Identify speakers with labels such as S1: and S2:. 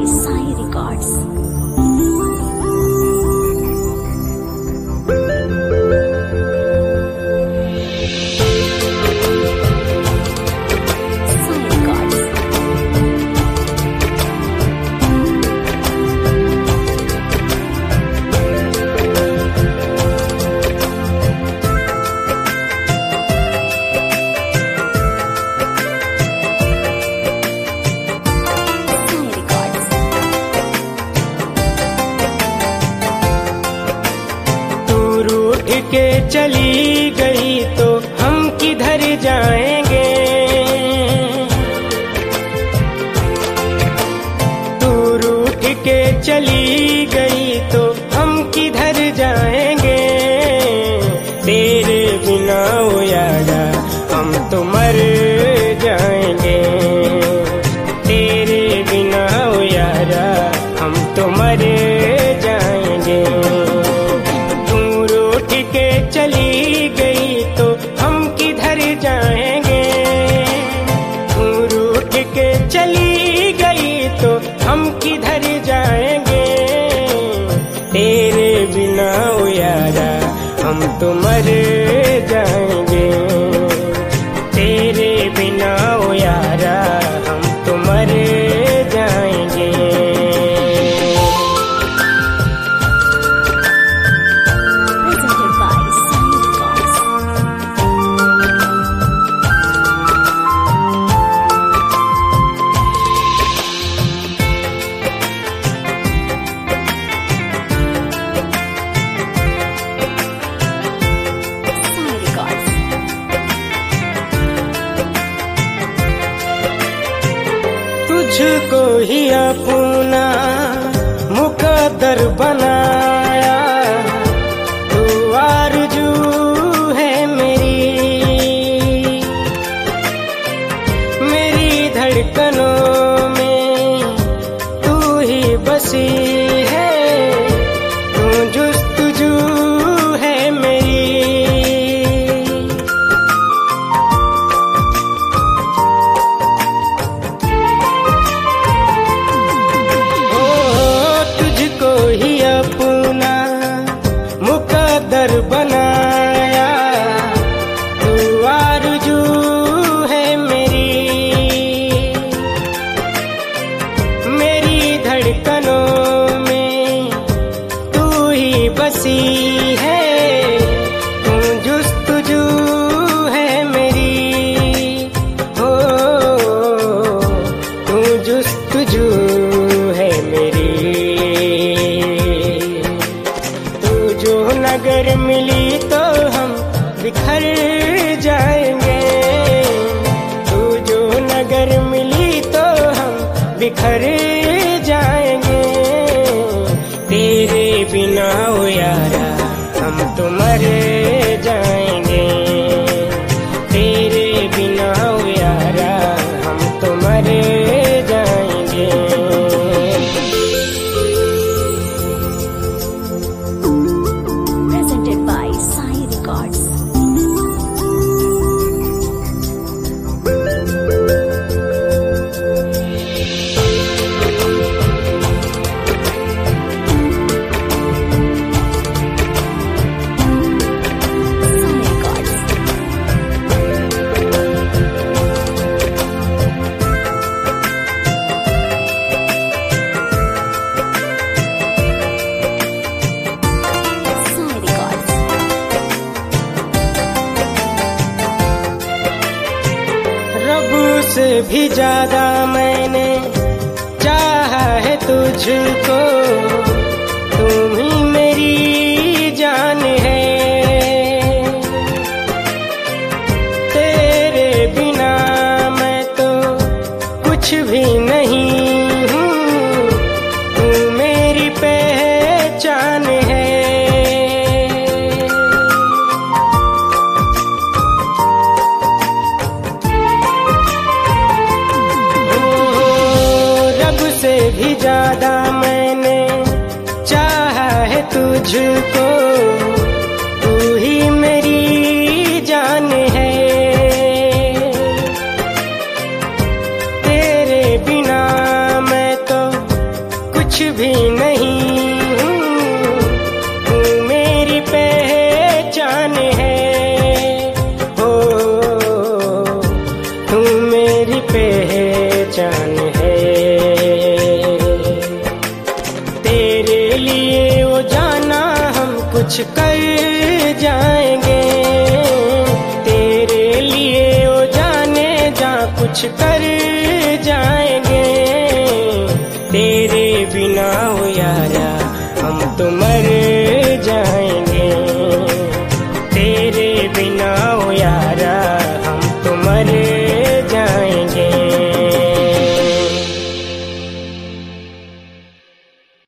S1: Sai Records.
S2: के चली गई तो हम किधर जाएंगे। तू रूठ के चली गई तो हम किधर जाएंगे। तेरे बिना ओ यारा हम तो मर जाएंगे। तेरे बिना ओ यारा हम तो मर जाएंगे। के चली गई तो हम किधर जाएंगे। तू रूठ के चली गई तो हम किधर जाएंगे। तेरे बिना ओ यारा हम तो मर जाएंगे। तेरे बिना ओ यारा हम तो मर जाएंगे। तुझको ही अपना मुकद्दर बनाया। तू आरज़ू है मेरी धड़कनों में तू ही बसी है। तू जुस्तजू है मेरी। अपना मुकद्दर बनाया। तू आरज़ू है मेरी धड़कनों में तू ही बसी है। तू जुस्तजू है मेरी। हो तू जुस्तजू है मेरी। अगर मिली तो हम बिखर जाएंगे। तू जो नगर मिली तो हम बिखर जाएंगे। तेरे बिना ओ यारा हम तो मर जाएंगे। तेरे बिना ओ यारा हम तो मर जाएंगे।
S1: Sai Records.
S2: से भी ज्यादा मैंने चाहा है तुझको। तुम ही मेरी जान है। तेरे बिना मैं तो कुछ भी नहीं हूँ। तू मेरी पहचान है। से भी ज्यादा मैंने चाहा है तुझको। तू ही मेरी जान है। तेरे बिना मैं तो कुछ कर जाएंगे, तेरे लिए ओ जाने जा कुछ कर